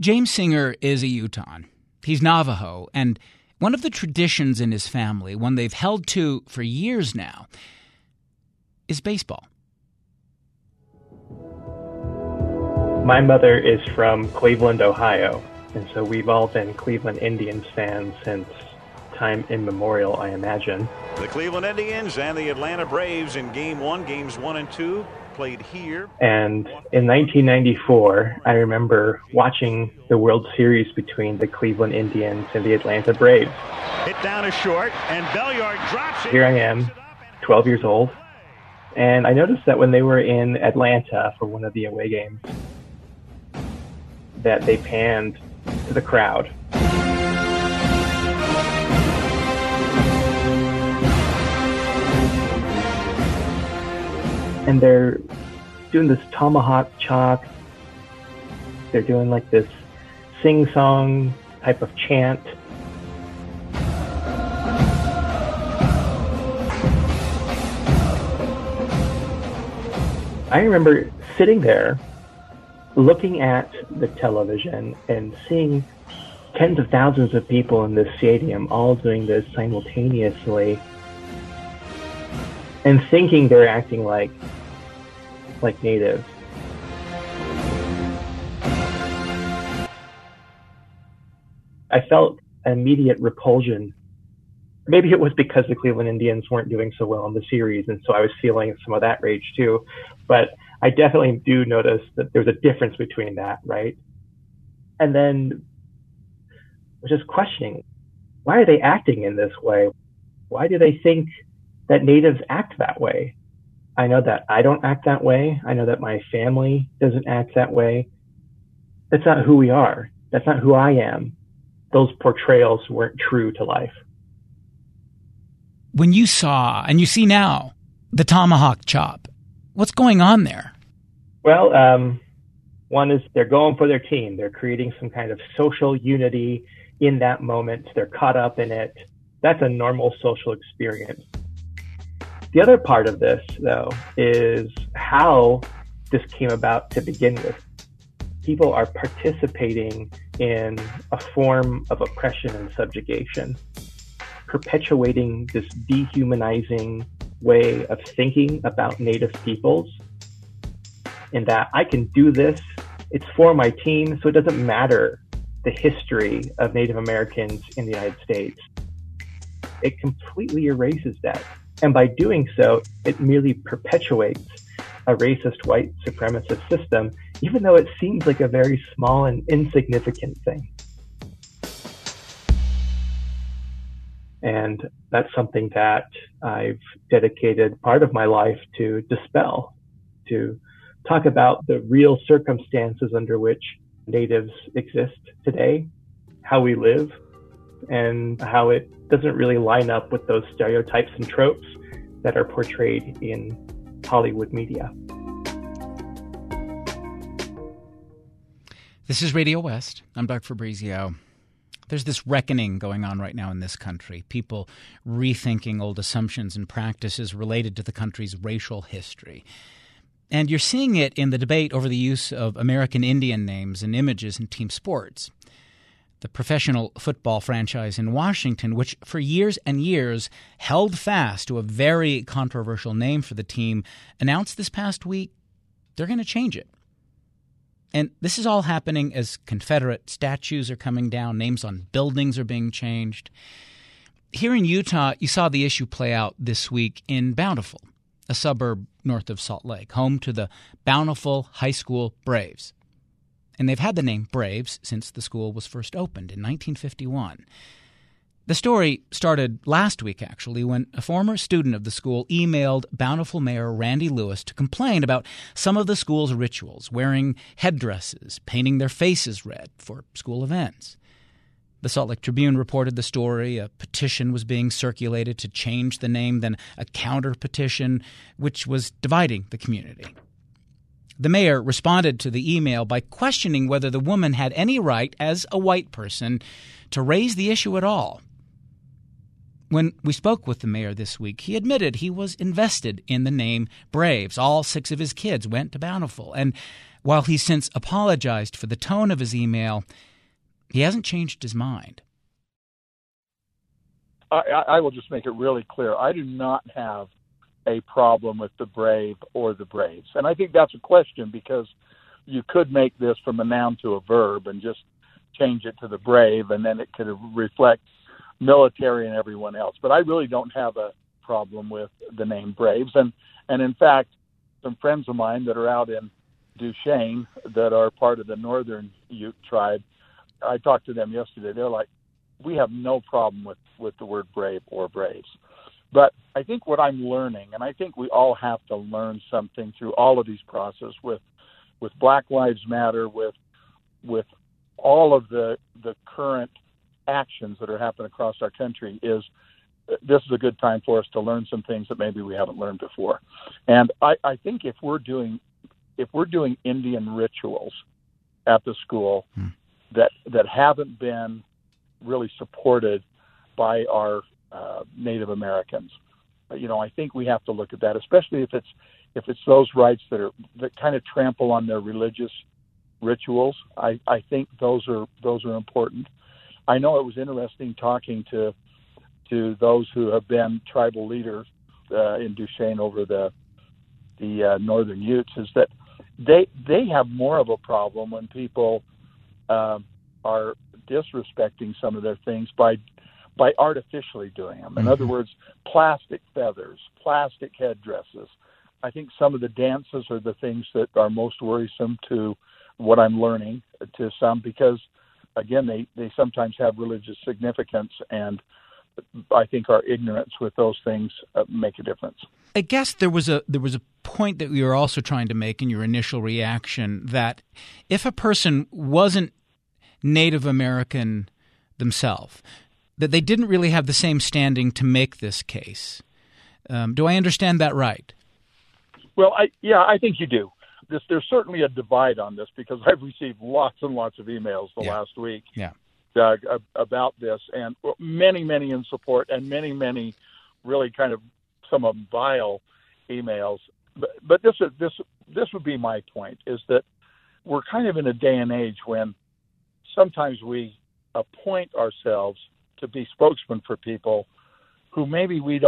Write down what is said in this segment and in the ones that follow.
James Singer is a Utahn. He's Navajo, and one of the traditions in his family, one they've held to for years now, is baseball. My mother is from Cleveland, Ohio, and so we've all been Cleveland Indians fans since time immemorial, I imagine. The Cleveland Indians and the Atlanta Braves in Game 1, Games 1 and 2, played here. And in 1994, I remember watching the World Series between the Cleveland Indians and the Atlanta Braves. Hit down a short, and Belliard drops it. Here I am, 12 years old, and I noticed that when they were in Atlanta for one of the away games, that they panned to the crowd. And they're doing this tomahawk chop. They're doing like this sing-song type of chant. I remember sitting there looking at the television and seeing tens of thousands of people in this stadium all doing this simultaneously and thinking they're acting like natives. I felt immediate repulsion. Maybe it was because the Cleveland Indians weren't doing so well in the series, and so I was feeling some of that rage too. But I definitely do notice that there's a difference between that, right? And then I was just questioning, why are they acting in this way? Why do they think that natives act that way? I know that I don't act that way. I know that my family doesn't act that way. That's not who we are. That's not who I am. Those portrayals weren't true to life. When you saw, and you see now, the tomahawk chop, what's going on there? Well, one is they're going for their team. They're creating some kind of social unity in that moment. They're caught up in it. That's a normal social experience. The other part of this, though, is how this came about to begin with. People are participating in a form of oppression and subjugation, perpetuating this dehumanizing way of thinking about Native peoples, in that I can do this, it's for my team, so it doesn't matter the history of Native Americans in the United States. It completely erases that. And by doing so, it merely perpetuates a racist white supremacist system, even though it seems like a very small and insignificant thing. And that's something that I've dedicated part of my life to dispel, to talk about the real circumstances under which Natives exist today, how we live, and how it doesn't really line up with those stereotypes and tropes that are portrayed in Hollywood media. This is Radio West. I'm Doug Fabrizio. There's this reckoning going on right now in this country, people rethinking old assumptions and practices related to the country's racial history. And you're seeing it in the debate over the use of American Indian names and images in team sports. The professional football franchise in Washington, which for years and years held fast to a very controversial name for the team, announced this past week they're going to change it. And this is all happening as Confederate statues are coming down, names on buildings are being changed. Here in Utah, you saw the issue play out this week in Bountiful, a suburb north of Salt Lake, home to the Bountiful High School Braves. And they've had the name Braves since the school was first opened in 1951. The story started last week, actually, when a former student of the school emailed Bountiful Mayor Randy Lewis to complain about some of the school's rituals, wearing headdresses, painting their faces red for school events. The Salt Lake Tribune reported the story. A petition was being circulated to change the name, then a counter-petition, which was dividing the community. The mayor responded to the email by questioning whether the woman had any right, as a white person, to raise the issue at all. when we spoke with the mayor this week, he admitted he was invested in the name Braves. All 6 of his kids went to Bountiful. And while he's since apologized for the tone of his email, he hasn't changed his mind. I will just make it really clear. I do not have a problem with the Brave or the Braves. And I think that's a question, because you could make this from a noun to a verb and just change it to the Brave, and then it could reflect military and everyone else. But I really don't have a problem with the name Braves. And in fact, some friends of mine that are out in Duchesne that are part of the Northern Ute tribe, I talked to them yesterday. They're like, we have no problem with the word Brave or Braves. But I think what I'm learning, and I think we all have to learn something through all of these processes with Black Lives Matter, with all of the current actions that are happening across our country, is this is a good time for us to learn some things that maybe we haven't learned before. And I think if we're doing Indian rituals at the school that haven't been really supported by our Native Americans, I think we have to look at that, especially if it's those rights that kind of trample on their religious rituals. I think those are important. I know it was interesting talking to those who have been tribal leaders in Duchesne over the Northern Utes, is that they have more of a problem when people are disrespecting some of their things by artificially doing them. In other words, plastic feathers, plastic headdresses. I think some of the dances are the things that are most worrisome to what I'm learning to some, because, again, they sometimes have religious significance, and I think our ignorance with those things make a difference. I guess there was a point that you were also trying to make in your initial reaction, that if a person wasn't Native American themselves, that they didn't really have the same standing to make this case. Do I understand that right? Well, I think you do. There's certainly a divide on this, because I've received lots and lots of emails the last week, Doug, about this, and many in support, and many really kind of some of them vile emails. But this would be my point, is that we're kind of in a day and age when sometimes we appoint ourselves to be spokesmen for people who maybe we're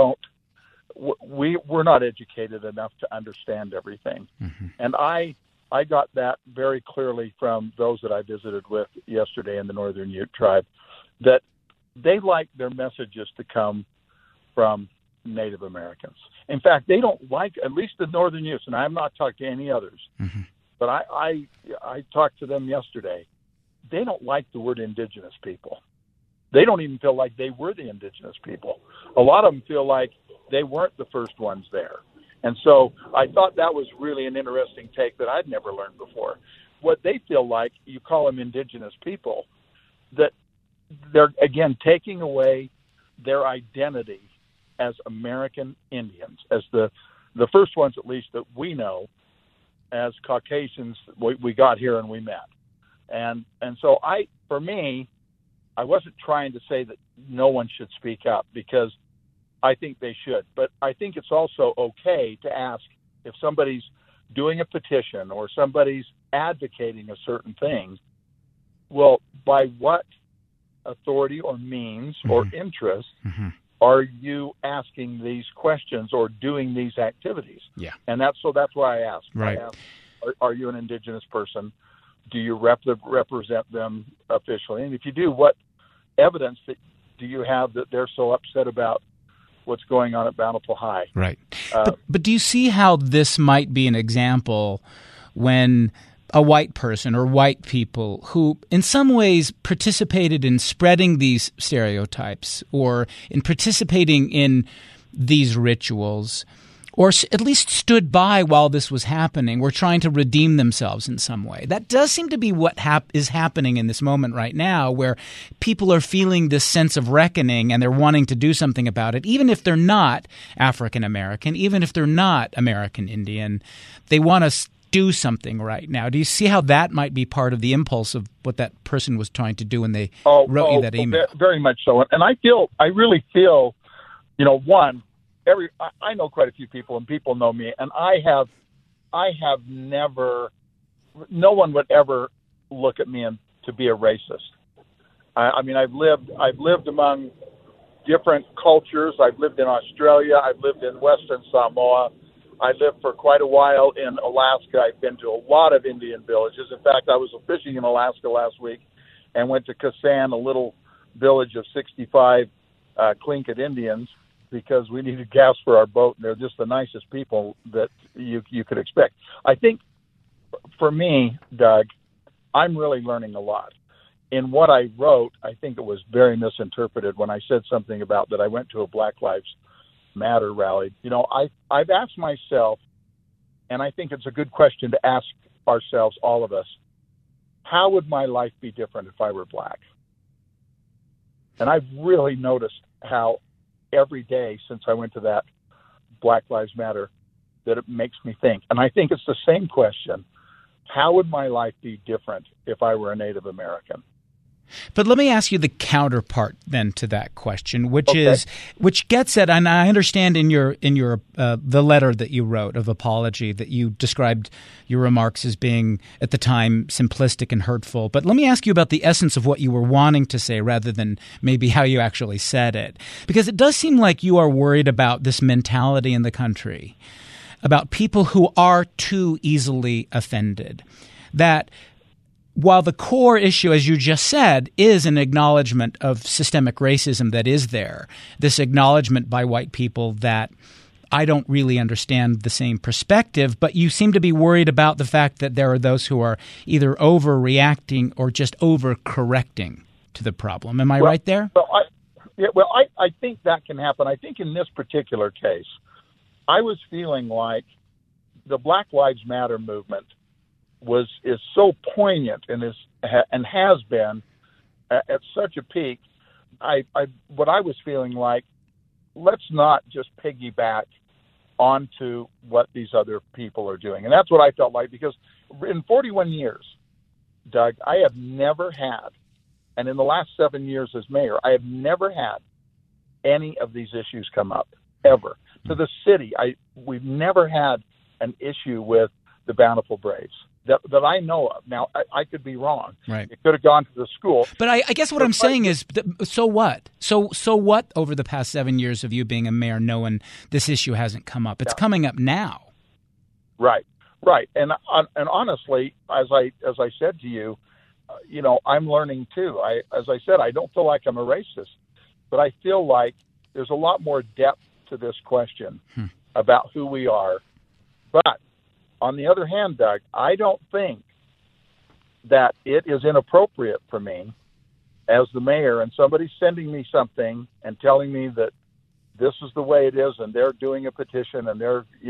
not educated enough to understand everything. And I got that very clearly from those that I visited with yesterday in the Northern Ute tribe, that they like their messages to come from Native Americans. In fact, they don't like, at least the Northern Utes, and I'm not talking to any others, but I talked to them yesterday. They don't like the word indigenous people. They don't even feel like they were the indigenous people. A lot of them feel like they weren't the first ones there. And so I thought that was really an interesting take that I'd never learned before. What they feel like, you call them indigenous people, that they're, again, taking away their identity as American Indians, as the first ones, at least, that we know as Caucasians we got here and we met. And so for me, I wasn't trying to say that no one should speak up, because I think they should. But I think it's also okay to ask, if somebody's doing a petition or somebody's advocating a certain thing, well, by what authority or means or interest are you asking these questions or doing these activities? Yeah. And that's why I asked. Right. I asked, are you an indigenous person? Do you represent them officially? And if you do, what evidence do you have that they're so upset about what's going on at Bountiful High? Right. But do you see how this might be an example when a white person or white people who in some ways participated in spreading these stereotypes or in participating in these rituals, or at least stood by while this was happening, were trying to redeem themselves in some way? That does seem to be what is happening in this moment right now, where people are feeling this sense of reckoning and they're wanting to do something about it, even if they're not African American, even if they're not American Indian. They want to do something right now. Do you see how that might be part of the impulse of what that person was trying to do when they wrote you that email? Very much so. And I really feel one, I know quite a few people, and people know me, and I have never, no one would ever look at me to be a racist. I mean, I've lived among different cultures. I've lived in Australia. I've lived in Western Samoa. I lived for quite a while in Alaska. I've been to a lot of Indian villages. In fact, I was fishing in Alaska last week and went to Kasan, a little village of 65 Tlingit Indians, because we needed gas for our boat. And they're just the nicest people that you could expect. I think for me, Doug, I'm really learning a lot. In what I wrote, I think it was very misinterpreted when I said something about that I went to a Black Lives Matter rally. I've asked myself, and I think it's a good question to ask ourselves, all of us, how would my life be different if I were black? And I've really noticed how every day since I went to that Black Lives Matter that it makes me think. And I think it's the same question. How would my life be different if I were a Native American? But let me ask you the counterpart then to that question, which gets at, and I understand in your the letter that you wrote of apology that you described your remarks as being at the time simplistic and hurtful. But let me ask you about the essence of what you were wanting to say rather than maybe how you actually said it, because it does seem like you are worried about this mentality in the country, about people who are too easily offended, that while the core issue, as you just said, is an acknowledgement of systemic racism that is there, this acknowledgement by white people that I don't really understand the same perspective, but you seem to be worried about the fact that there are those who are either overreacting or just overcorrecting to the problem. Am I right there? I think that can happen. I think in this particular case, I was feeling like the Black Lives Matter movement is so poignant and has been at such a peak. What I was feeling like, let's not just piggyback onto what these other people are doing, and that's what I felt like, because in 41 years, Doug, I have never had, and in the last 7 years as mayor, I have never had any of these issues come up ever. To the city, we've never had an issue with the Bountiful Braves that I know of. Now, I could be wrong. Right. It could have gone to the school. But I guess what I'm saying is, so what? So what over the past 7 years of you being a mayor knowing this issue hasn't come up? It's coming up now. Right. And honestly, as I said to you, I'm learning too. As I said, I don't feel like I'm a racist, but I feel like there's a lot more depth to this question about who we are. But on the other hand, Doug, I don't think that it is inappropriate for me as the mayor and somebody sending me something and telling me that this is the way it is and they're doing a petition and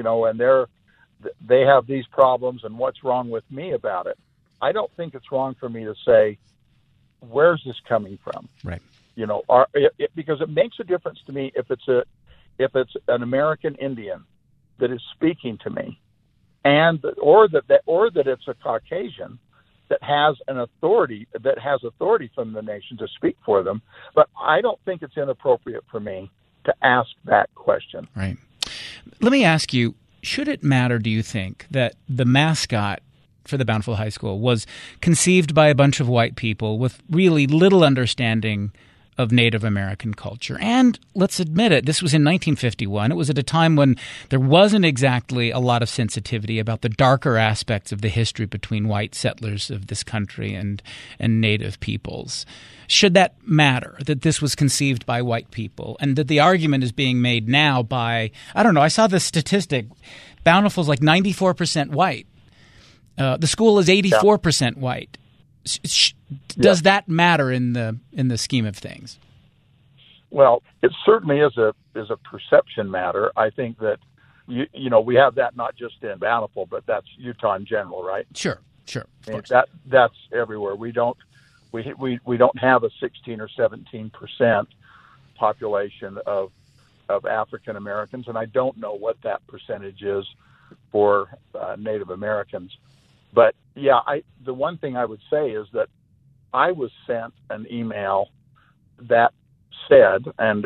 they have these problems and what's wrong with me about it. I don't think it's wrong for me to say, where's this coming from? Right. Because it makes a difference to me if it's an American Indian that is speaking to me, or that it's a Caucasian that has authority from the nation to speak for them. But I don't think it's inappropriate for me to ask that question. Right. Let me ask you, should it matter, do you think, that the mascot for the Bountiful High School was conceived by a bunch of white people with really little understanding of Native American culture? And let's admit it, this was in 1951. It was at a time when there wasn't exactly a lot of sensitivity about the darker aspects of the history between white settlers of this country and Native peoples. Should that matter, that this was conceived by white people, and that the argument is being made now by, I don't know, I saw this statistic, Bountiful's like 94% white. The school is 84% white. Does that matter in the scheme of things? Well, it certainly is a perception matter. I think that we have that not just in Bountiful, but that's Utah in general, right? Sure. That's everywhere. We don't have a 16 or 17% population of African Americans, and I don't know what that percentage is for Native Americans. But yeah, the one thing I would say is that I was sent an email that said, and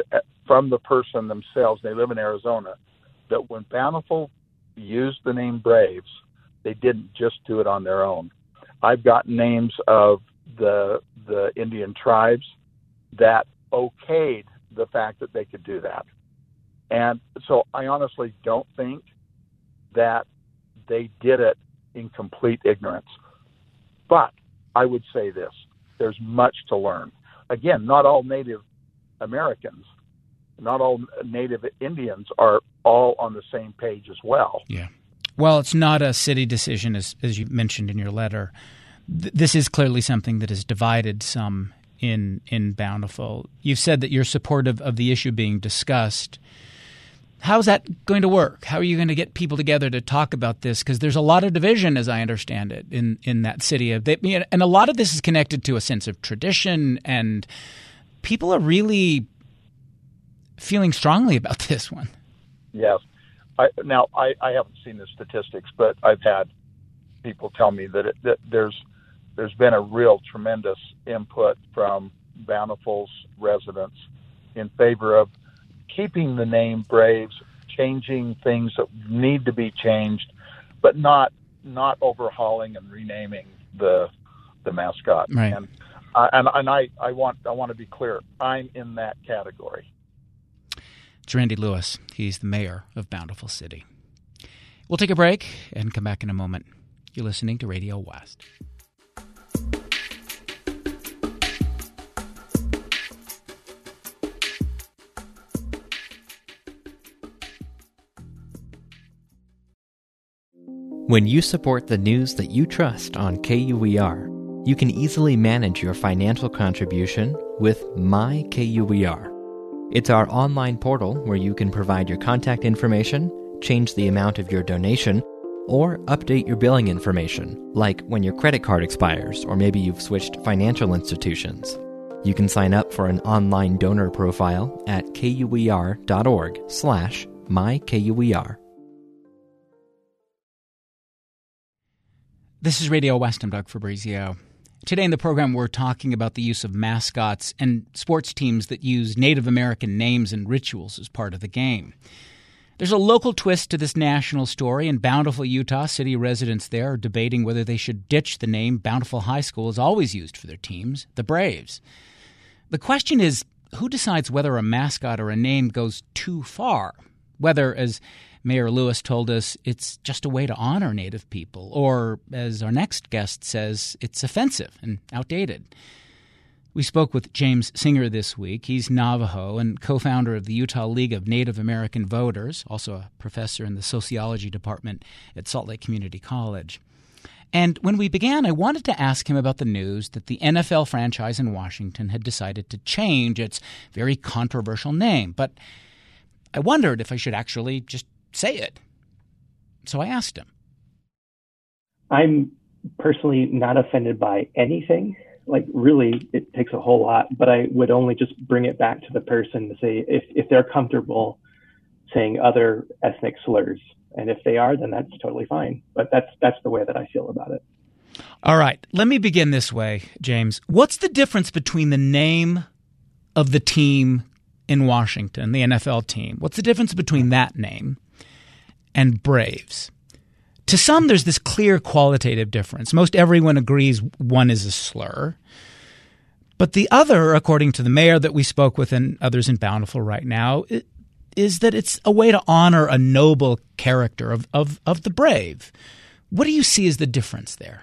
from the person themselves, they live in Arizona, that when Bountiful used the name Braves, they didn't just do it on their own. I've got names of the Indian tribes that okayed the fact that they could do that. And so I honestly don't think that they did it in complete ignorance. But I would say this, there's much to learn. Again, not all Native Americans, not all Native Indians are all on the same page as well. Yeah. Well, it's not a city decision, as you mentioned in your letter. This is clearly something that has divided some in Bountiful. You've said that you're supportive of the issue being discussed. How's that going to work? How are you going to get people together to talk about this? Because there's a lot of division, as I understand it, in that city. And a lot of this is connected to a sense of tradition, and people are really feeling strongly about this one. Yes. I haven't seen the statistics, but I've had people tell me that there's been a real tremendous input from Bountiful's residents in favor of keeping the name Braves, changing things that need to be changed, but not overhauling and renaming the mascot. Right. And I want to be clear. I'm in that category. It's Randy Lewis. He's the mayor of Bountiful City. We'll take a break and come back in a moment. You're listening to Radio West. When you support the news that you trust on KUER, you can easily manage your financial contribution with My KUER. It's our online portal where you can provide your contact information, change the amount of your donation, or update your billing information, like when your credit card expires or maybe you've switched financial institutions. You can sign up for an online donor profile at kuer.org/mykuer. This is Radio West. I'm Doug Fabrizio. Today in the program, we're talking about the use of mascots and sports teams that use Native American names and rituals as part of the game. There's a local twist to this national story. In Bountiful, Utah, city residents there are debating whether they should ditch the name Bountiful High School has always used for their teams, the Braves. The question is, who decides whether a mascot or a name goes too far? Whether, as Mayor Lewis told us, it's just a way to honor Native people, or, as our next guest says, it's offensive and outdated. We spoke with James Singer this week. He's Navajo and co-founder of the Utah League of Native American Voters, also a professor in the sociology department at Salt Lake Community College. And when we began, I wanted to ask him about the news that the NFL franchise in Washington had decided to change its very controversial name. But I wondered if I should actually just say it. So I asked him. I'm personally not offended by anything. Like, really, it takes a whole lot, but I would only just bring it back to the person to say if they're comfortable saying other ethnic slurs. And if they are, then that's totally fine. But that's the way that I feel about it. All right. Let me begin this way, James. What's the difference between the name of the team in Washington, the NFL team? What's the difference between that name and Braves? To some, there's this clear qualitative difference. Most everyone agrees one is a slur. But the other, according to the mayor that we spoke with and others in Bountiful right now, is that it's a way to honor a noble character of the brave. What do you see as the difference there?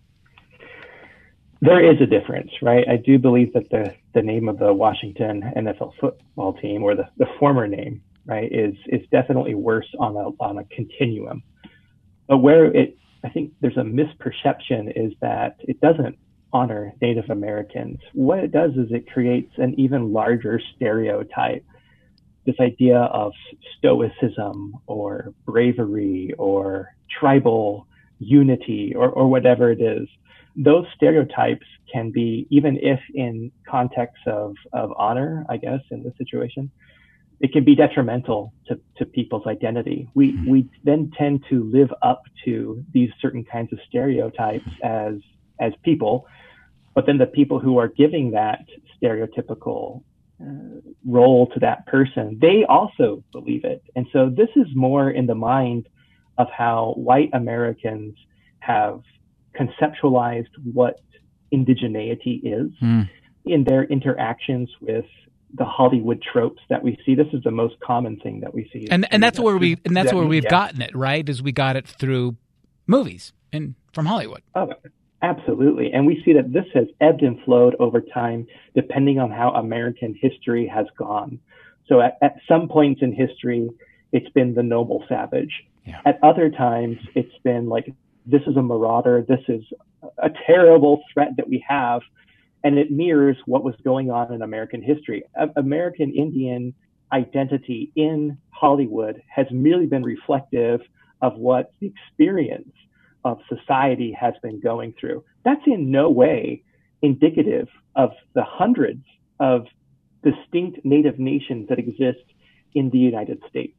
There is a difference, right? I do believe that the name of the Washington NFL football team, or the former name, right, is definitely worse on a continuum. But where I think there's a misperception is that it doesn't honor Native Americans. What it does is it creates an even larger stereotype. This idea of stoicism or bravery or tribal unity or whatever it is. Those stereotypes can be, even if in context of honor, I guess, in this situation, it can be detrimental to people's identity. We then tend to live up to these certain kinds of stereotypes as people, but then the people who are giving that stereotypical role to that person, they also believe it. And so this is more in the mind of how white Americans have conceptualized what indigeneity is in their interactions with the Hollywood tropes that we see. This is the most common thing that we see. And that's where we've gotten it, right? Is we got it through movies and from Hollywood. Oh, absolutely. And we see that this has ebbed and flowed over time, depending on how American history has gone. So at some points in history, it's been the noble savage. Yeah. At other times, it's been like, this is a marauder. This is a terrible threat that we have. And it mirrors what was going on in American history. American Indian identity in Hollywood has merely been reflective of what the experience of society has been going through. That's in no way indicative of the hundreds of distinct Native nations that exist in the United States.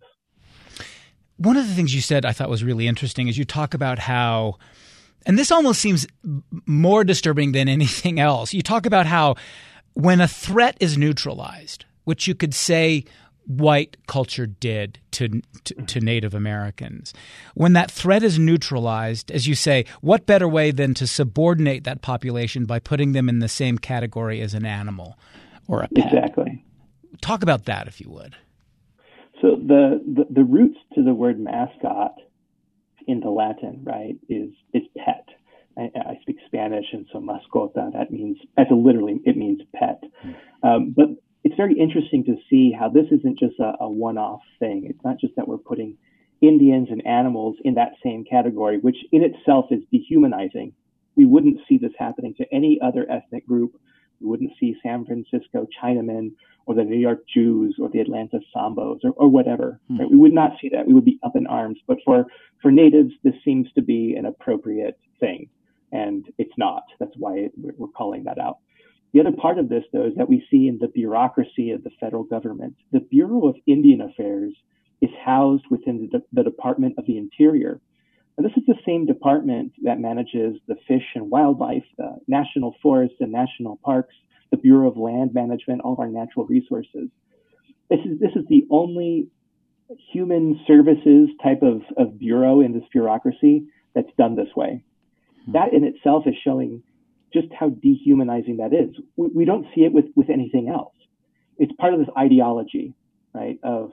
One of the things you said I thought was really interesting is you talk about how, and this almost seems more disturbing than anything else, you talk about how when a threat is neutralized, which you could say white culture did to Native Americans, when that threat is neutralized, as you say, what better way than to subordinate that population by putting them in the same category as an animal or a pet? Exactly. Talk about that, if you would. So the roots to the word mascot in the Latin, right, is pet. I speak Spanish, and so mascota, that means, literally, it means pet. But it's very interesting to see how this isn't just a one-off thing. It's not just that we're putting Indians and animals in that same category, which in itself is dehumanizing. We wouldn't see this happening to any other ethnic group. We wouldn't see San Francisco Chinamen or the New York Jews or the Atlanta Sambos or whatever. Right? We would not see that. We would be up in arms. But for natives, this seems to be an appropriate thing. And it's not. That's why we're calling that out. The other part of this, though, is that we see in the bureaucracy of the federal government. The Bureau of Indian Affairs is housed within the Department of the Interior. And this is the same department that manages the fish and wildlife, the national forests and national parks, the Bureau of Land Management, all of our natural resources. This is the only human services type of bureau in this bureaucracy that's done this way. That in itself is showing just how dehumanizing that is. We don't see it with anything else. It's part of this ideology, right, of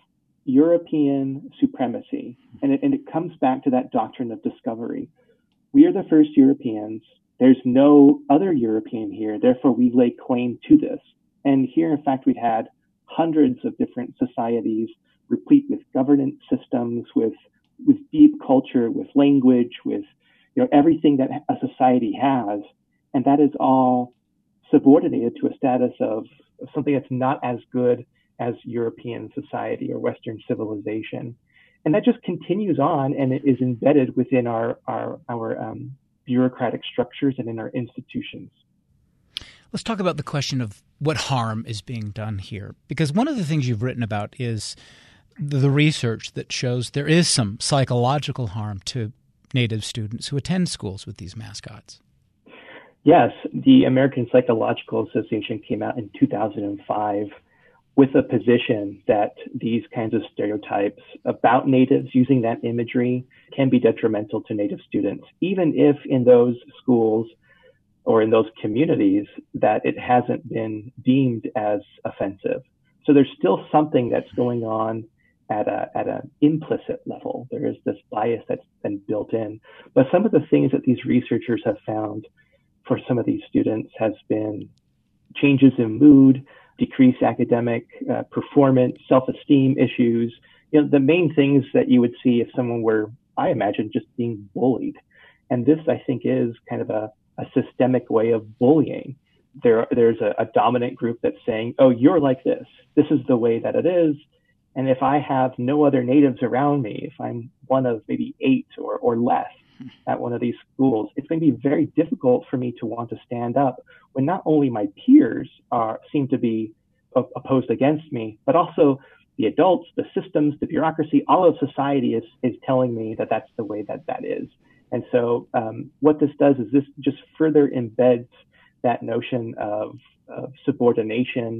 European supremacy. And it comes back to that doctrine of discovery. We are the first Europeans. There's no other European here. Therefore, we lay claim to this. And here, in fact, we had hundreds of different societies replete with governance systems, with deep culture, with language, with everything that a society has. And that is all subordinated to a status of something that's not as good as European society or Western civilization. And that just continues on, and it is embedded within our bureaucratic structures and in our institutions. Let's talk about the question of what harm is being done here. Because one of the things you've written about is the research that shows there is some psychological harm to Native students who attend schools with these mascots. Yes, the American Psychological Association came out in 2005 with a position that these kinds of stereotypes about Natives using that imagery can be detrimental to Native students, even if in those schools or in those communities that it hasn't been deemed as offensive. So there's still something that's going on at an implicit level. There is this bias that's been built in. But some of the things that these researchers have found for some of these students has been changes in mood, decreased academic performance, self-esteem issues. The main things that you would see if someone were, I imagine, just being bullied. And this, I think, is kind of a systemic way of bullying. There's a dominant group that's saying, oh, you're like this. This is the way that it is. And if I have no other Natives around me, if I'm one of maybe 8 or less at one of these schools, it's going to be very difficult for me to want to stand up when not only my peers seem to be opposed against me, but also the adults, the systems, the bureaucracy, all of society is telling me that that's the way that is. And so what this does is this just further embeds that notion of subordination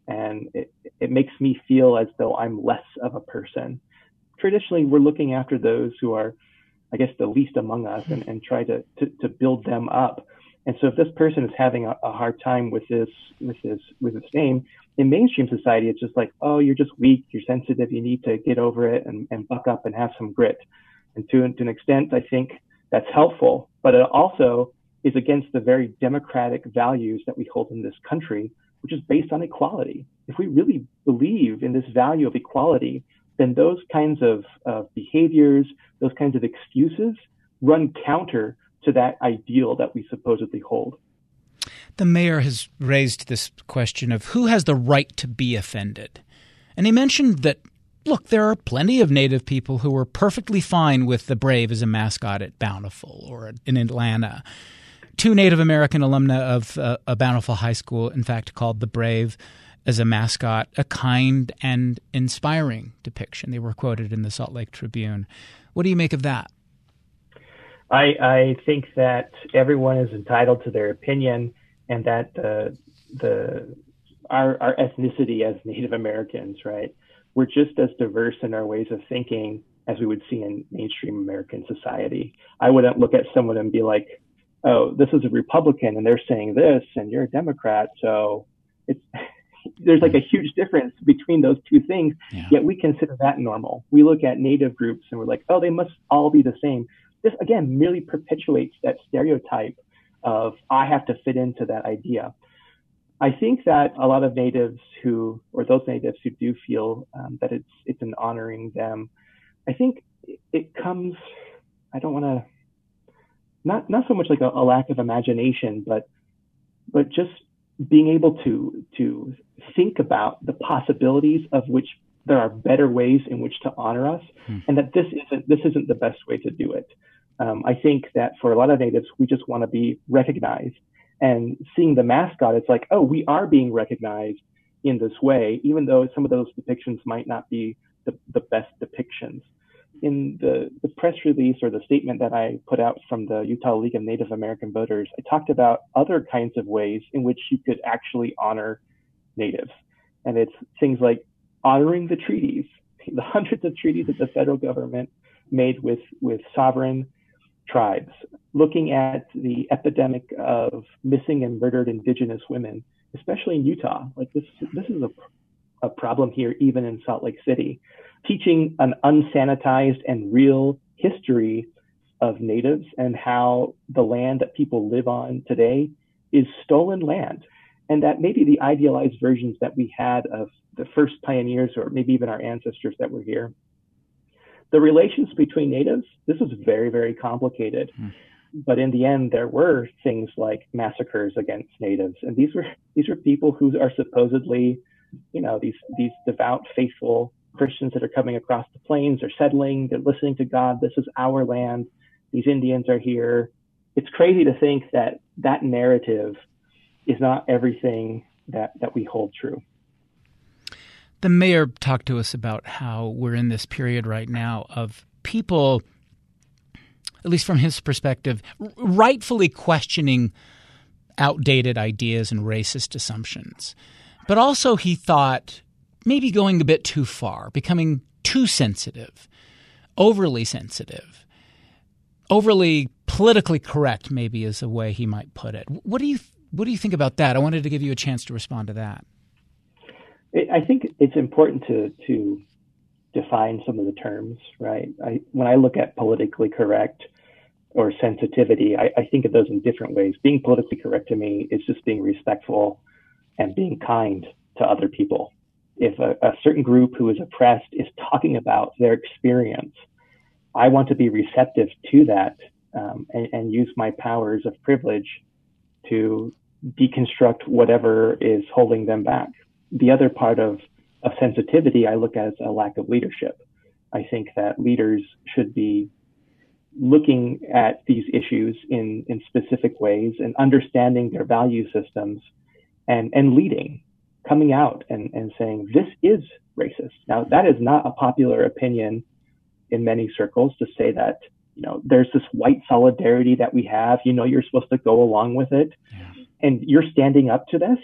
And it makes me feel as though I'm less of a person. Traditionally, we're looking after those who are, I guess, the least among us and try to build them up. And so if this person is having a hard time with this name, in mainstream society, it's just like, oh, you're just weak, you're sensitive, you need to get over it and buck up and have some grit. And to an extent, I think that's helpful, but it also is against the very democratic values that we hold in this country, which is based on equality. If we really believe in this value of equality, then those kinds of behaviors, those kinds of excuses run counter to that ideal that we supposedly hold. The mayor has raised this question of who has the right to be offended. And he mentioned that, look, there are plenty of Native people who are perfectly fine with the Brave as a mascot at Bountiful or in Atlanta. 2 Native American alumna of a Bountiful High School, in fact, called the Brave as a mascot a kind and inspiring depiction. They were quoted in the Salt Lake Tribune. What do you make of that? I think that everyone is entitled to their opinion, and that our ethnicity as Native Americans, right? We're just as diverse in our ways of thinking as we would see in mainstream American society. I wouldn't look at someone and be like, oh, this is a Republican and they're saying this and you're a Democrat. So there's like a huge difference between those two things, yet we consider that normal. We look at Native groups and we're like, oh, they must all be the same. This, again, merely perpetuates that stereotype of I have to fit into that idea. I think that a lot of natives those natives who do feel that it's an honoring them, I think it comes, I don't want to, not so much like a lack of imagination, but just being able to think about the possibilities of which there are better ways in which to honor us, and that this isn't the best way to do it. I think that for a lot of natives, we just want to be recognized, and seeing the mascot, it's like, oh, we are being recognized in this way, even though some of those depictions might not be the best depictions. In the press release or the statement that I put out from the Utah League of Native American Voters, I talked about other kinds of ways in which you could actually honor natives. And it's things like honoring the treaties, the hundreds of treaties that the federal government made with sovereign tribes, looking at the epidemic of missing and murdered indigenous women, especially in Utah. Like this is a problem here, even in Salt Lake City. Teaching an unsanitized and real history of natives and how the land that people live on today is stolen land, and that maybe the idealized versions that we had of the first pioneers, or maybe even our ancestors that were here, the relations between natives, this was very, very complicated. But in the end, there were things like massacres against natives, and these were people who are supposedly, these devout, faithful Christians that are coming across the plains, are settling, they're listening to God. This is our land. These Indians are here. It's crazy to think that that narrative is not everything that we hold true. The mayor talked to us about how we're in this period right now of people, at least from his perspective, rightfully questioning outdated ideas and racist assumptions. But also he thought maybe going a bit too far, becoming too sensitive, overly politically correct, maybe is a way he might put it. What do you think about that? I wanted to give you a chance to respond to that. I think it's important to define some of the terms, right? When I look at politically correct or sensitivity, I think of those in different ways. Being politically correct to me is just being respectful and being kind to other people. If a certain group who is oppressed is talking about their experience, I want to be receptive to that and use my powers of privilege to deconstruct whatever is holding them back. The other part of sensitivity I look at as a lack of leadership. I think that leaders should be looking at these issues in specific ways and understanding their value systems and leading, coming out and saying, this is racist. Now, that is not a popular opinion in many circles, to say that, there's this white solidarity that we have, you're supposed to go along with it. Yeah. And you're standing up to this.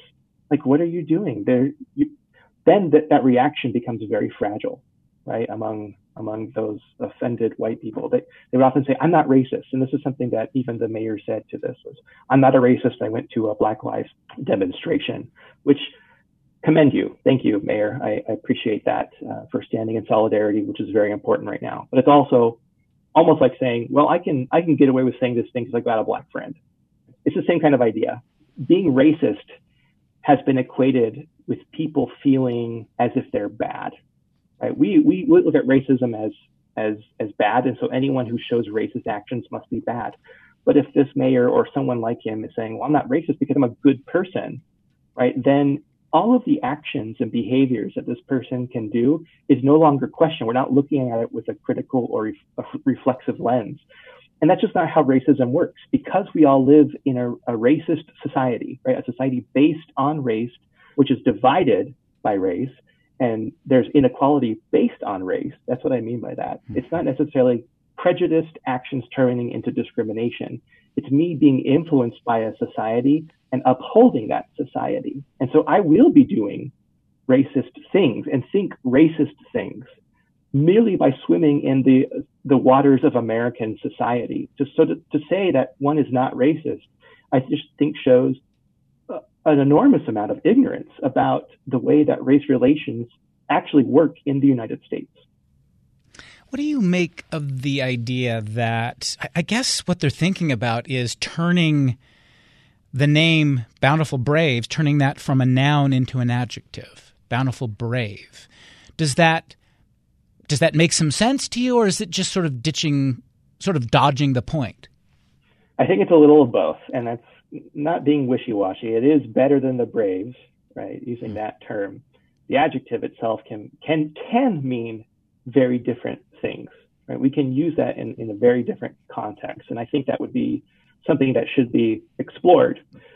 Like, what are you doing there? Then that reaction becomes very fragile, right? Among those offended white people, they would often say, "I'm not racist," and this is something that even the mayor said to this was, "I'm not a racist. I went to a Black Lives demonstration," which commend you. Thank you, Mayor. I appreciate that for standing in solidarity, which is very important right now. But it's also almost like saying, well, I can get away with saying this thing because I got a black friend. It's the same kind of idea. Being racist has been equated with people feeling as if they're bad. Right? We look at racism as bad, and so anyone who shows racist actions must be bad. But if this mayor or someone like him is saying, well, I'm not racist because I'm a good person, right? Then all of the actions and behaviors that this person can do is no longer questioned. We're not looking at it with a critical or a reflexive lens. And that's just not how racism works. Because we all live in a racist society, right? A society based on race, which is divided by race, and there's inequality based on race. That's what I mean by that. It's not necessarily prejudiced actions turning into discrimination. It's me being influenced by a society and upholding that society. And so I will be doing racist things and think racist things merely by swimming in the waters of American society. To say that one is not racist, I just think shows an enormous amount of ignorance about the way that race relations actually work in the United States. What do you make of the idea that, I guess what they're thinking about is turning the name Bountiful Braves, turning that from a noun into an adjective, Bountiful Brave. Does that make some sense to you, or is it just sort of dodging the point? I think it's a little of both, and that's not being wishy-washy. It is better than the Braves, right? Using that term. The adjective itself can mean very different things, right? We can use that in a very different context, and I think that would be something that should be explored.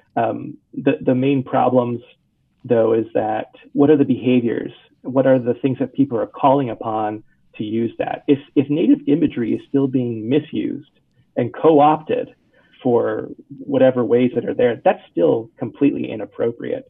The main problems, though, is that what are the behaviors? What are the things that people are calling upon to use that? If native imagery is still being misused and co-opted for whatever ways that are there, that's still completely inappropriate.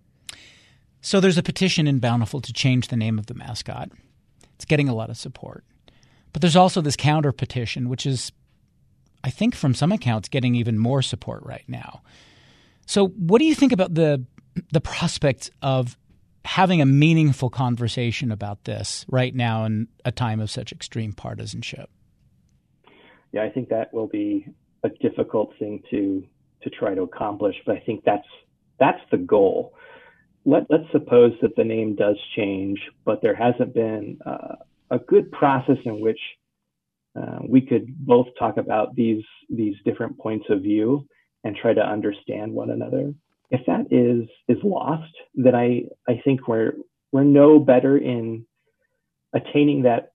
So there's a petition in Bountiful to change the name of the mascot. It's getting a lot of support. But there's also this counter petition, which is, I think from some accounts, getting even more support right now. So what do you think about the prospect of having a meaningful conversation about this right now in a time of such extreme partisanship? Yeah, I think that will be a difficult thing to try to accomplish, but I think that's the goal. Let's suppose that the name does change, but there hasn't been a good process in which we could both talk about these different points of view and try to understand one another. If that is lost, then I think we're no better in attaining that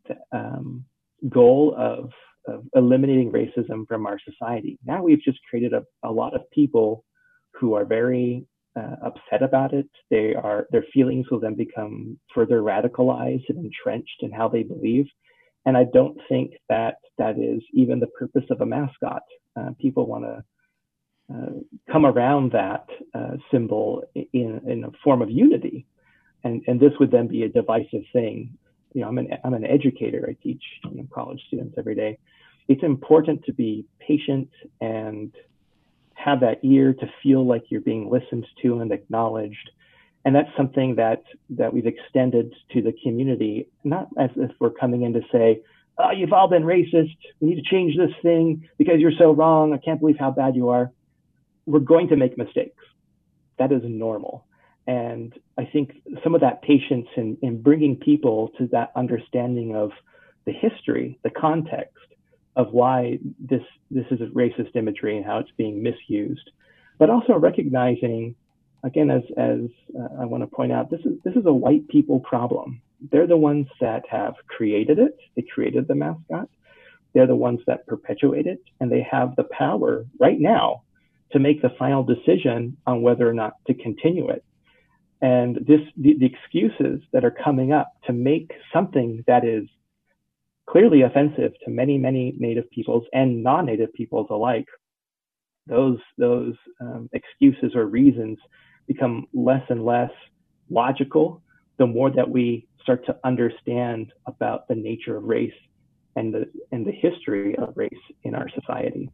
goal of eliminating racism from our society. Now we've just created a lot of people who are very upset about it. Their feelings will then become further radicalized and entrenched in how they believe. And I don't think that is even the purpose of a mascot. People want to come around that symbol in a form of unity, and this would then be a divisive thing. You know, I'm an educator. I teach college students every day. It's important to be patient and have that ear to feel like you're being listened to and acknowledged. And that's something that we've extended to the community, not as if we're coming in to say, oh, you've all been racist. We need to change this thing because you're so wrong. I can't believe how bad you are. We're going to make mistakes. That is normal. And I think some of that patience in bringing people to that understanding of the history, the context of why this is a racist imagery and how it's being misused, but also recognizing, again, as I want to point out, this is a white people problem. They're the ones that have created it. They created the mascot. They're the ones that perpetuate it, and they have the power right now to make the final decision on whether or not to continue it. And the excuses that are coming up to make something that is clearly offensive to many, many Native peoples and non-Native peoples alike, those excuses or reasons become less and less logical the more that we start to understand about the nature of race and the history of race in our society.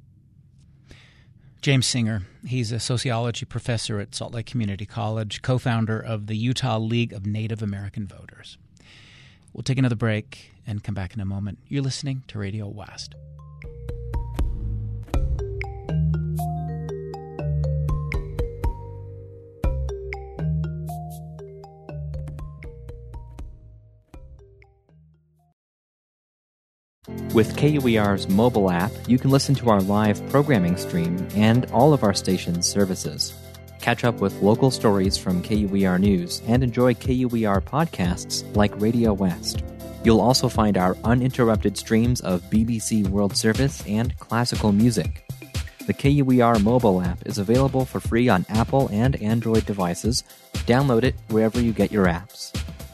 James Singer, he's a sociology professor at Salt Lake Community College, co-founder of the Utah League of Native American Voters. We'll take another break and come back in a moment. You're listening to Radio West. With KUER's mobile app, you can listen to our live programming stream and all of our station's services. Catch up with local stories from KUER News and enjoy KUER podcasts like Radio West. You'll also find our uninterrupted streams of BBC World Service and classical music. The KUER mobile app is available for free on Apple and Android devices. Download it wherever you get your apps.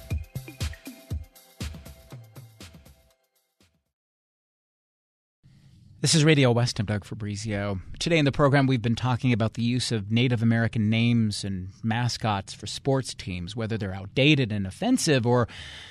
This is Radio West. I'm Doug Fabrizio. Today in the program, we've been talking about the use of Native American names and mascots for sports teams, whether they're outdated and offensive or,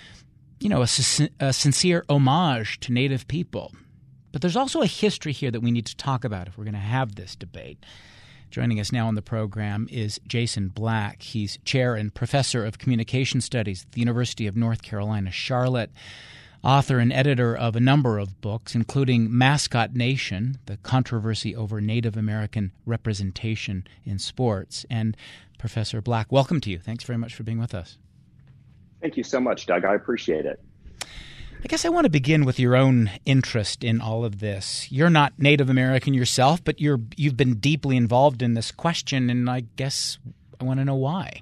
a sincere homage to Native people. But there's also a history here that we need to talk about if we're going to have this debate. Joining us now on the program is Jason Black. He's chair and professor of communication studies at the University of North Carolina, Charlotte. Author and editor of a number of books, including Mascot Nation, The Controversy Over Native American Representation in Sports. And Professor Black, welcome to you. Thanks very much for being with us. Thank you so much, Doug. I appreciate it. I guess I want to begin with your own interest in all of this. You're not Native American yourself, but you've been deeply involved in this question, and I guess I want to know why.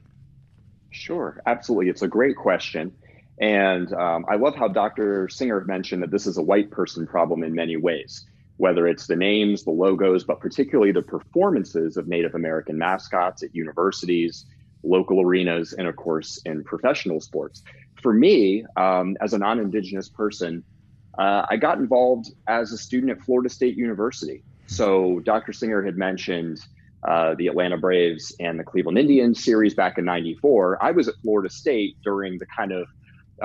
Sure, absolutely. It's a great question. And I love how Dr. Singer mentioned that this is a white person problem in many ways, whether it's the names, the logos, but particularly the performances of Native American mascots at universities, local arenas, and of course, in professional sports. For me, as a non-Indigenous person, I got involved as a student at Florida State University. So Dr. Singer had mentioned the Atlanta Braves and the Cleveland Indians series back in '94. I was at Florida State during the kind of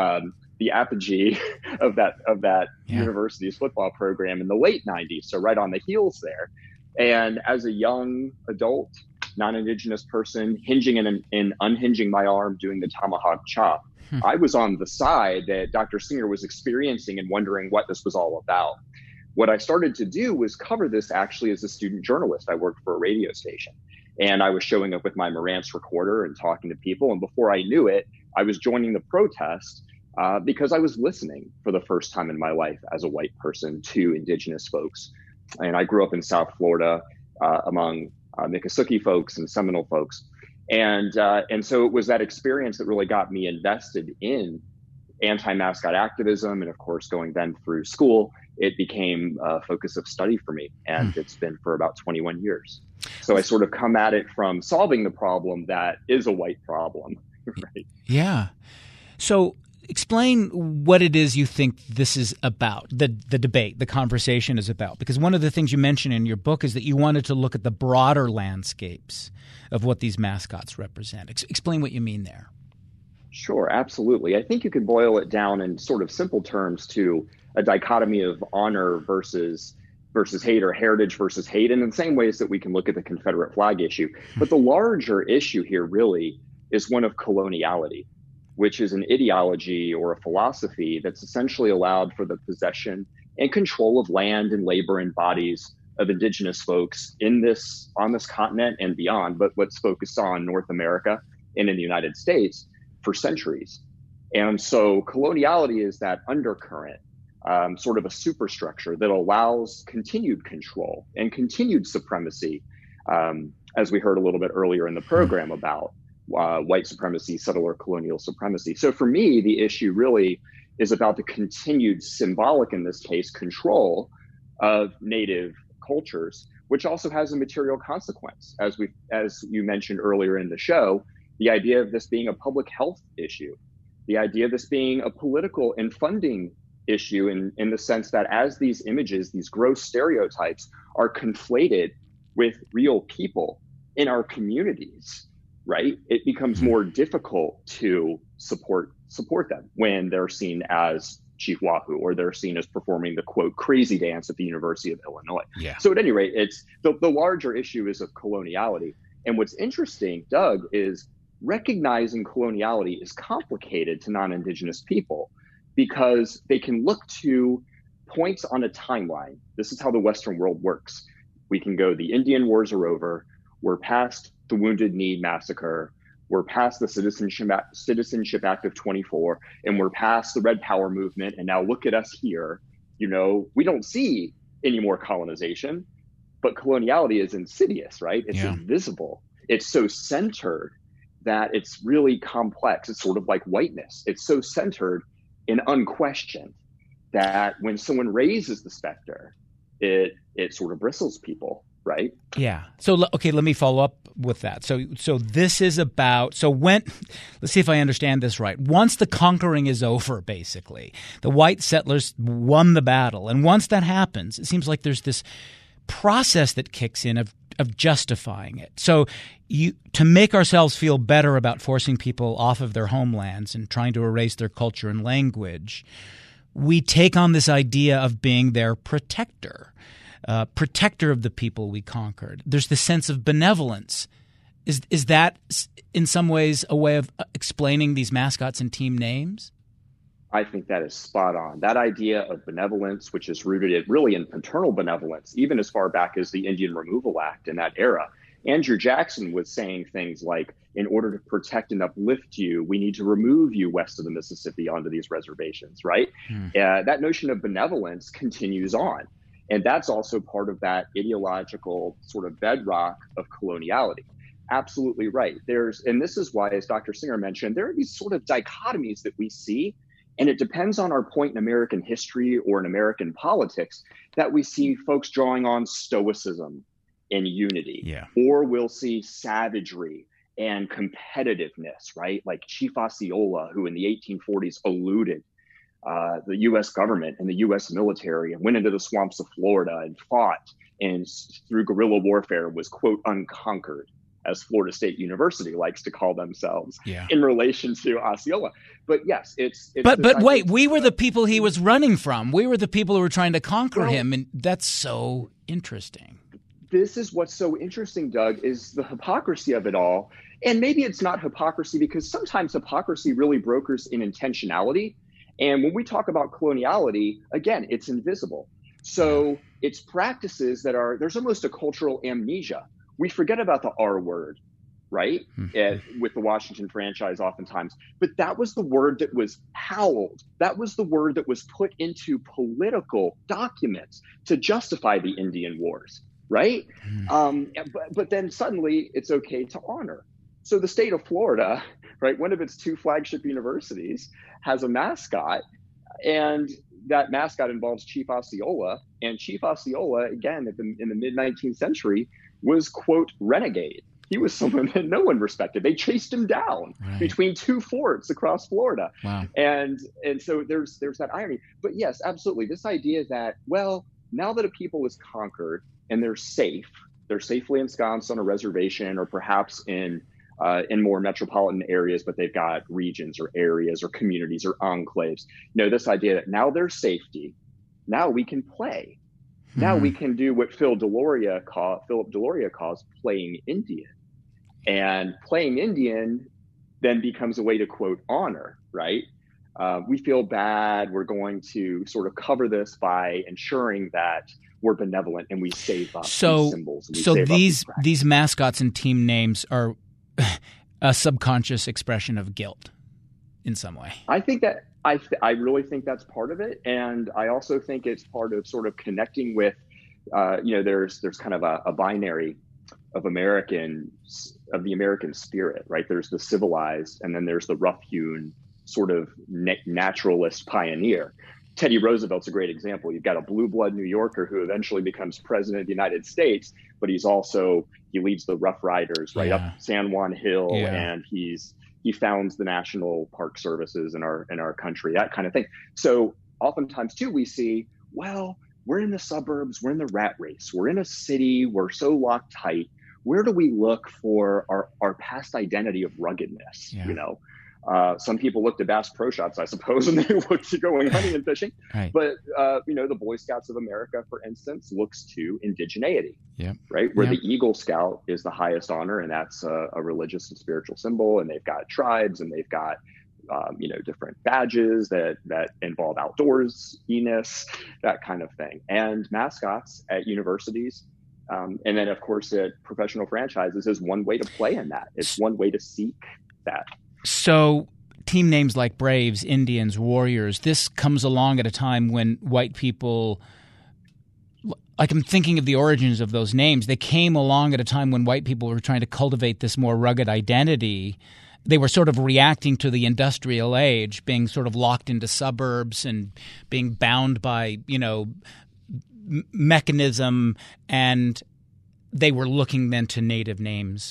the apogee of that university's football program in the late 90s, so right on the heels there. And as a young adult, non-Indigenous person, hinging and unhinging my arm, doing the tomahawk chop, I was on the side that Dr. Singer was experiencing and wondering what this was all about. What I started to do was cover this actually as a student journalist. I worked for a radio station, and I was showing up with my Marantz recorder and talking to people. And before I knew it, I was joining the protest because I was listening for the first time in my life as a white person to Indigenous folks. And I grew up in South Florida among Miccosukee folks and Seminole folks. And so it was that experience that really got me invested in anti-mascot activism. And of course, going then through school, it became a focus of study for me. And it's been for about 21 years. So I sort of come at it from solving the problem that is a white problem. Right. Yeah. So explain what it is you think this is about, the debate, the conversation is about. Because one of the things you mention in your book is that you wanted to look at the broader landscapes of what these mascots represent. Explain what you mean there. Sure, absolutely. I think you could boil it down in sort of simple terms to a dichotomy of honor versus hate, or heritage versus hate, and in the same ways that we can look at the Confederate flag issue. But the larger issue here really is one of coloniality, which is an ideology or a philosophy that's essentially allowed for the possession and control of land and labor and bodies of Indigenous folks on this continent and beyond, but let's focus on North America and in the United States for centuries. And so coloniality is that undercurrent, sort of a superstructure that allows continued control and continued supremacy, as we heard a little bit earlier in the program about white supremacy, settler colonial supremacy. So for me, the issue really is about the continued symbolic, in this case, control of Native cultures, which also has a material consequence. As you mentioned earlier in the show, the idea of this being a public health issue, the idea of this being a political and funding issue in the sense that as these images, these gross stereotypes are conflated with real people in our communities, right? It becomes more difficult to support them when they're seen as Chief Wahoo, or they're seen as performing the quote crazy dance at the University of Illinois. Yeah. So at any rate, it's the larger issue is of coloniality. And what's interesting, Doug, is recognizing coloniality is complicated to non-Indigenous people because they can look to points on a timeline. This is how the Western world works. We can go, the Indian Wars are over. We're past the Wounded Knee Massacre. We're past the Citizenship Act of 24, and we're past the Red Power movement. And now look at us here. You know, we don't see any more colonization, but coloniality is insidious, right? It's invisible. It's so centered that it's really complex. It's sort of like whiteness. It's so centered and unquestioned that when someone raises the specter, it sort of bristles people, right? Yeah. So, okay, let me follow up with that. So this is about, let's see if I understand this right. Once the conquering is over, basically, the white settlers won the battle. And once that happens, it seems like there's this process that kicks in of justifying it. So to make ourselves feel better about forcing people off of their homelands and trying to erase their culture and language, we take on this idea of being their protector of the people we conquered. There's this sense of benevolence. Is that in some ways a way of explaining these mascots and team names? I think that is spot on. That idea of benevolence, which is rooted really in paternal benevolence, even as far back as the Indian Removal Act in that era. Andrew Jackson was saying things like, in order to protect and uplift you, we need to remove you west of the Mississippi onto these reservations, right? That notion of benevolence continues on. And that's also part of that ideological sort of bedrock of coloniality. Absolutely right. And this is why, as Dr. Singer mentioned, there are these sort of dichotomies that we see. And it depends on our point in American history or in American politics that we see folks drawing on stoicism and unity, or we'll see savagery and competitiveness, right? Like Chief Osceola, who in the 1840s eluded the U.S. government and the U.S. military and went into the swamps of Florida and fought and through guerrilla warfare was, quote, unconquered, as Florida State University likes to call themselves in relation to Osceola. But yes, it's But wait, we were the people he was running from. We were the people who were trying to conquer him. And that's so interesting. This is what's so interesting, Doug, is the hypocrisy of it all. And maybe it's not hypocrisy because sometimes hypocrisy really brokers in intentionality. And when we talk about coloniality, again, it's invisible. So it's practices that there's almost a cultural amnesia. We forget about the R word, right? With the Washington franchise oftentimes. But that was the word that was howled. That was the word that was put into political documents to justify the Indian Wars, right? But then suddenly it's okay to honor. So the state of Florida, right, one of its two flagship universities has a mascot, and that mascot involves Chief Osceola. And Chief Osceola, again, in the mid-19th century, was, quote, renegade. He was someone that no one respected. They chased him down between two forts across Florida. Wow. And so there's that irony. But yes, absolutely. This idea that, well, now that a people is conquered and they're safely ensconced on a reservation or perhaps in more metropolitan areas, but they've got regions or areas or communities or enclaves. This idea that now there's safety, now we can play. Now we can do what Philip Deloria calls playing Indian. And playing Indian then becomes a way to, quote, honor, right? We feel bad. We're going to sort of cover this by ensuring that we're benevolent and we save up these symbols. So these mascots and team names are a subconscious expression of guilt in some way. I think that I really think that's part of it. And I also think it's part of sort of connecting with, there's kind of a binary of the American spirit, right? There's the civilized, and then there's the rough-hewn sort of naturalist pioneer. Teddy Roosevelt's a great example. You've got a blue blood New Yorker who eventually becomes president of the United States, but he leads the Rough Riders right up San Juan Hill, and he founds the National Park Services in our country, that kind of thing. So oftentimes too, we see, well, we're in the suburbs, we're in the rat race, we're in a city, we're so locked tight, where do we look for our past identity of ruggedness? Yeah. You know, some people look to Bass Pro Shops, I suppose, and they look to going hunting and fishing. Right. But, you know, the Boy Scouts of America, for instance, looks to indigeneity, Yeah. right? Where Yeah. the Eagle Scout is the highest honor, and that's a religious and spiritual symbol. And they've got tribes, and they've got, you know, different badges that involve outdoorsiness, that kind of thing. And mascots at universities, and then, of course, at professional franchises is one way to play in that. It's one way to seek that. So team names like Braves, Indians, Warriors, this comes along at a time when white people, like I'm thinking of the origins of those names, they came along at a time when white people were trying to cultivate this more rugged identity. They were sort of reacting to the industrial age, being sort of locked into suburbs and being bound by, you know, mechanism, and they were looking then to Native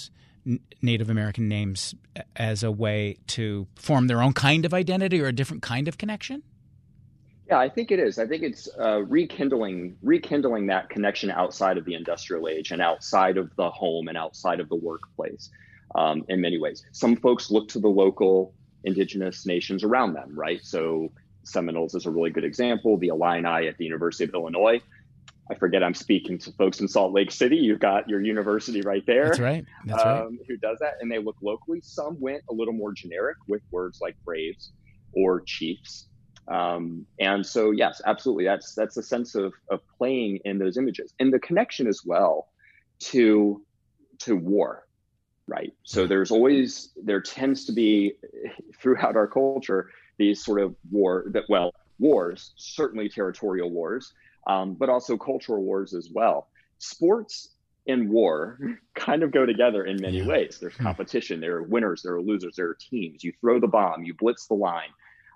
American names as a way to form their own kind of identity or a different kind of connection? Yeah, I think it is. I think it's rekindling that connection outside of the industrial age and outside of the home and outside of the workplace in many ways. Some folks look to the local indigenous nations around them, right? So Seminoles is a really good example. The Illini at the University of Illinois. I forget I'm speaking to folks in Salt Lake City. You've got your university right there. That's right. That's right. Who does that. And they look locally. Some went a little more generic with words like Braves or Chiefs. And so, yes, absolutely. That's a sense of playing in those images. And the connection as well to war, right? So there tends to be throughout our culture, these sort of wars, certainly territorial wars, but also cultural wars as well. Sports and war kind of go together in many ways. There's competition, there are winners, there are losers, there are teams. You throw the bomb, you blitz the line.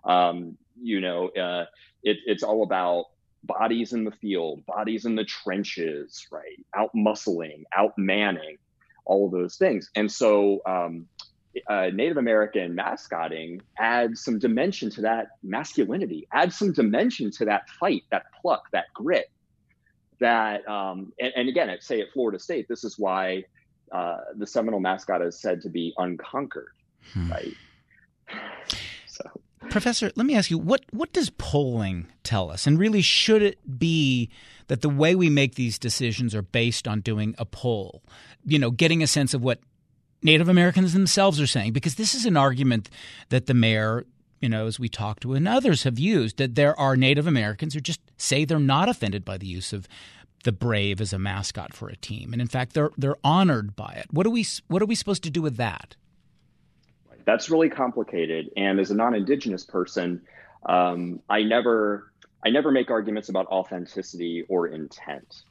It's all about bodies in the field, bodies in the trenches, right? Out muscling, out manning, all of those things. And so Native American mascotting adds some dimension to that masculinity, adds some dimension to that fight, that pluck, that grit. That and again, at Florida State, this is why the Seminole mascot is said to be unconquered, right? So, Professor, let me ask you, what does polling tell us? And really, should it be that the way we make these decisions are based on doing a poll, you know, getting a sense of what Native Americans themselves are saying? Because this is an argument that the mayor, you know, as we talk to and others have used, that there are Native Americans who just say they're not offended by the use of the brave as a mascot for a team, and in fact, they're honored by it. What are we supposed to do with that? That's really complicated. And as a non-Indigenous person, I never make arguments about authenticity or intent.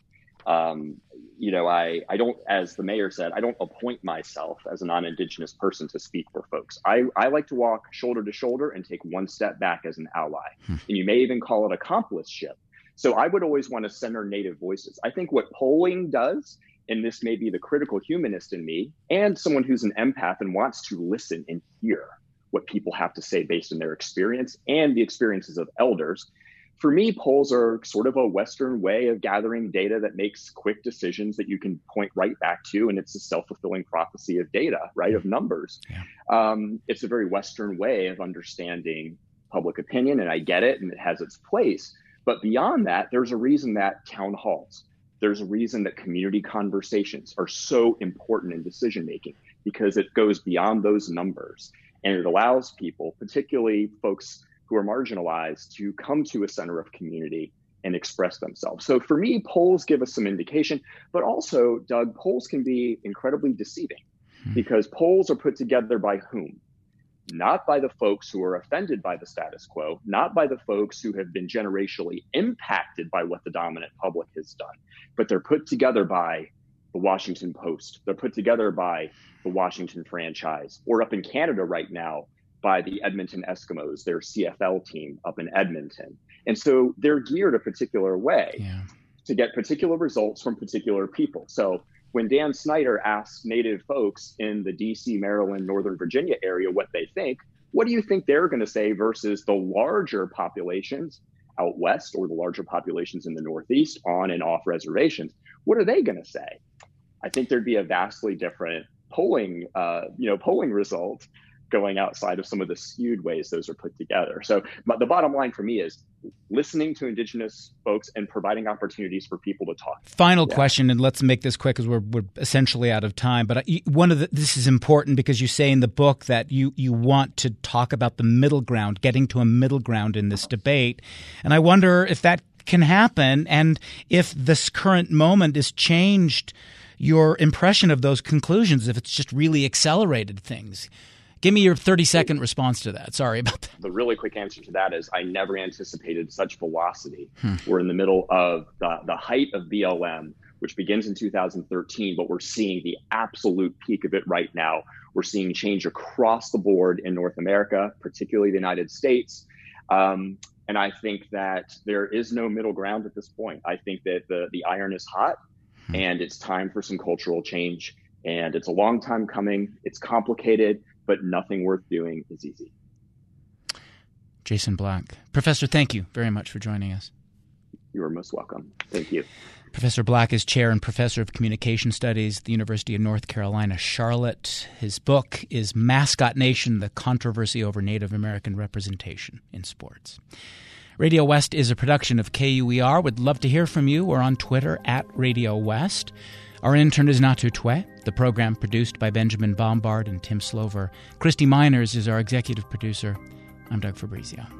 I don't, as the mayor said, I don't appoint myself as a non-Indigenous person to speak for folks. I like to walk shoulder to shoulder and take one step back as an ally. And you may even call it accompliceship. So I would always want to center Native voices. I think what polling does, and this may be the critical humanist in me and someone who's an empath and wants to listen and hear what people have to say based on their experience and the experiences of elders. For me, polls are sort of a Western way of gathering data that makes quick decisions that you can point right back to. And it's a self-fulfilling prophecy of data, right, of numbers. Yeah. It's a very Western way of understanding public opinion, and I get it, and it has its place. But beyond that, there's a reason that town halls, there's a reason that community conversations are so important in decision-making, because it goes beyond those numbers. And it allows people, particularly folks who are marginalized, to come to a center of community and express themselves. So for me, polls give us some indication, but also, Doug, polls can be incredibly deceiving because polls are put together by whom? Not by the folks who are offended by the status quo, not by the folks who have been generationally impacted by what the dominant public has done, but they're put together by the Washington Post. They're put together by the Washington Franchise, or up in Canada right now, by the Edmonton Eskimos, their CFL team up in Edmonton. And so they're geared a particular way to get particular results from particular people. So when Dan Snyder asks Native folks in the DC, Maryland, Northern Virginia area what they think, what do you think they're going to say versus the larger populations out west or the larger populations in the Northeast on and off reservations? What are they going to say? I think there'd be a vastly different polling result going outside of some of the skewed ways those are put together. So the bottom line for me is listening to Indigenous folks and providing opportunities for people to talk. Final question, and let's make this quick because we're essentially out of time. But this is important because you say in the book that you want to talk about the middle ground, getting to a middle ground in this debate. And I wonder if that can happen and if this current moment has changed your impression of those conclusions, if it's just really accelerated things. Give me your 30-second response to that. Sorry about that. The really quick answer to that is I never anticipated such velocity. We're in the middle of the height of BLM, which begins in 2013, but we're seeing the absolute peak of it right now. We're seeing change across the board in North America, particularly the United States. And I think that there is no middle ground at this point. I think that the iron is hot and it's time for some cultural change. And it's a long time coming. It's complicated, but nothing worth doing is easy. Jason Black. Professor, thank you very much for joining us. You are most welcome. Thank you. Professor Black is chair and professor of communication studies at the University of North Carolina, Charlotte. His book is Mascot Nation, The Controversy Over Native American Representation in Sports. Radio West is a production of KUER. Would love to hear from you. We're on Twitter at Radio West. Our intern is Natu Twe. The program produced by Benjamin Bombard and Tim Slover. Christy Miners is our executive producer. I'm Doug Fabrizio.